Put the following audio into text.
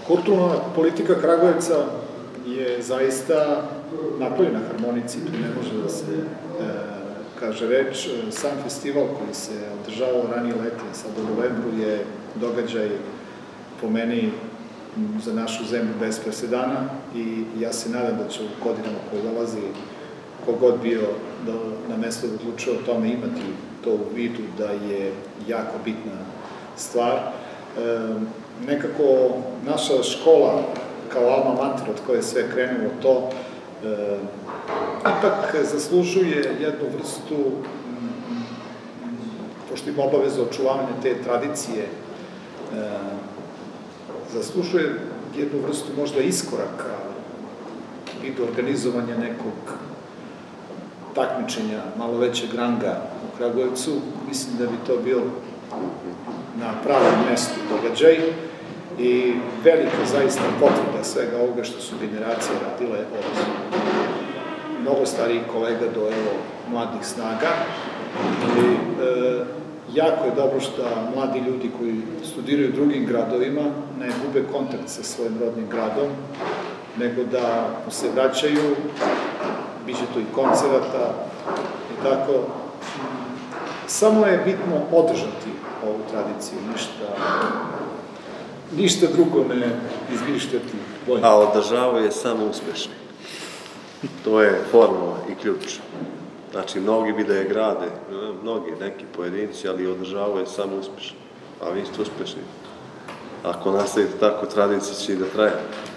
Kulturna politika Kragujevca je zaista napravljena harmonici, tu ne može da se kaže reč. Sam festival koji se održavao ranije leti, sad u novembru, je događaj po meni za našu zemlju bez presedana i ja se nadam da će u godinama koje dolazi kogod bio na mesto da odlučuje o tome imati to u vidu da je jako bitna stvar. Nekako naša škola kao alma mater od koje je sve krenulo to ipak zaslužuje jednu vrstu, pošto ima obavezu očuvanja te tradicije, zaslužuje jednu vrstu možda iskoraka u vidu organizovanja nekog takmičenja malo većeg ranga u Kragujevcu. Mislim da bi to bio na pravom mestu događaj i velika zaista potreba svega ovoga što su generacije radile od mnogo starijih kolega do mladih snaga. I jako je dobro što mladi ljudi koji studiraju u drugim gradovima ne gube kontakt sa svojim rodnim gradom, nego da se vraćaju, biće to i koncerata i tako. Samo je bitno održati ovu tradiciju, ništa drugo ne izmišljati. A održavaju je samo uspešni. To je formula i ključ. Znači, mnogi bi da je grade, neki pojedinci, ali održavaju je samo uspešni. A vi ste uspešni. Ako nastavite tako, tradicija će i da traje.